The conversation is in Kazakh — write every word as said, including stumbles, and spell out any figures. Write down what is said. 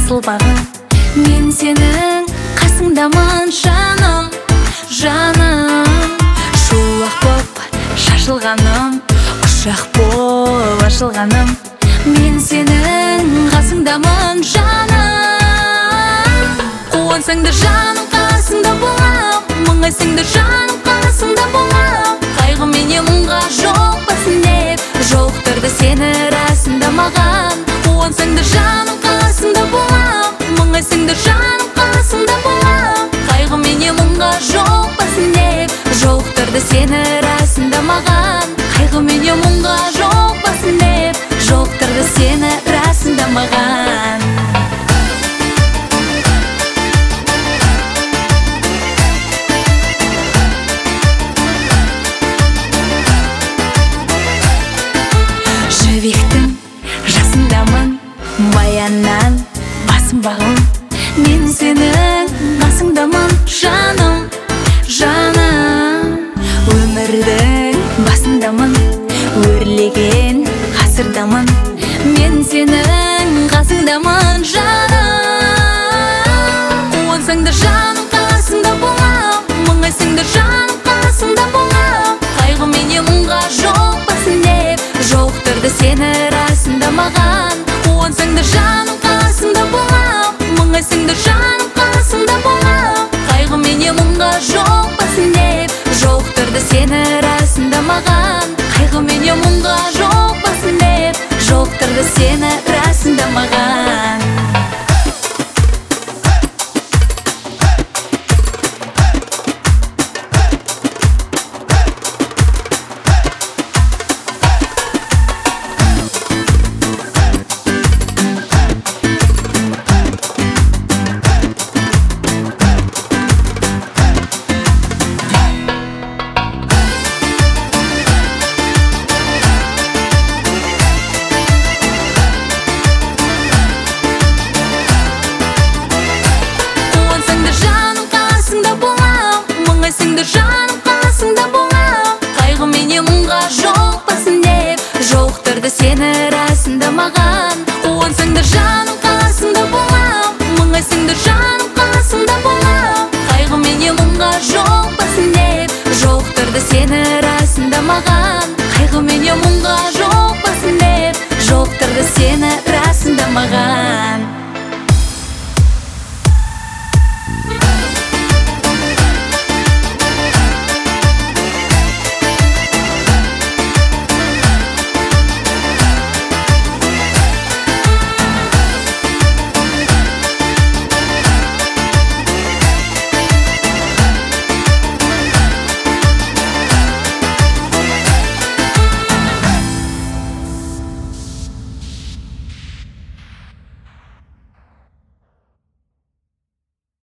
асыл бағым. Мен сенің қасыңдамын жаным, жаным. Шуақ боп шашылғаным, құшақ боп ашылғаным. Мен сенің қасыңдамын жаным. Қуансаң да жаным қасыңда болам, мұңайсаң да жаным қасыңда болам. Қайғы менен мұңға жоқпасын деп жолықтырды сені расында маған. Қуансаң да жаным қасыңда болам, мұңайсаң да жаным қасыңда болам. Қайғы менен мұңға жоқпасын деп жолықтырды сені расында маған. Қайғы менен мұңға жоқпасын деп жолықтырды сені расында маған. Жібектің жасындамын, баяннан басым бағым. Мен сенің қасыңдамын жаным, жаным. Өмірдің басындамын, өрлеген ғасырдамын. Мен сенің қасыңдамын жаным. Қуансаң да жаным қасыңда болам, мұңайсаң да жаным қасыңда болам. Қайғы менен мұңға жоқпасын деп жолықтырды сені расында маған. Қуансаң да жаным қасыңда болам, мұңайсаң да жаным қасыңда болам. Қайғы менен мұңға жоқпасын деп жолықтырды сені расында маған. Қайғы менен мұңға жоқпасын деп жолықтырды сені расында маған. Жаным қасыңда болам, қайғы менен мұңға жоқпасын деп жолықтырды сені расында маған. Қуансаң да жаным қасыңда болам, мұңайсаң да жаным қасыңда болам. Қайғы менен мұңға жоқпасын деп жолықтырды сені расында маған. Қайғы менен мұңға жоқпасын деп жолықтырды сені расында маған.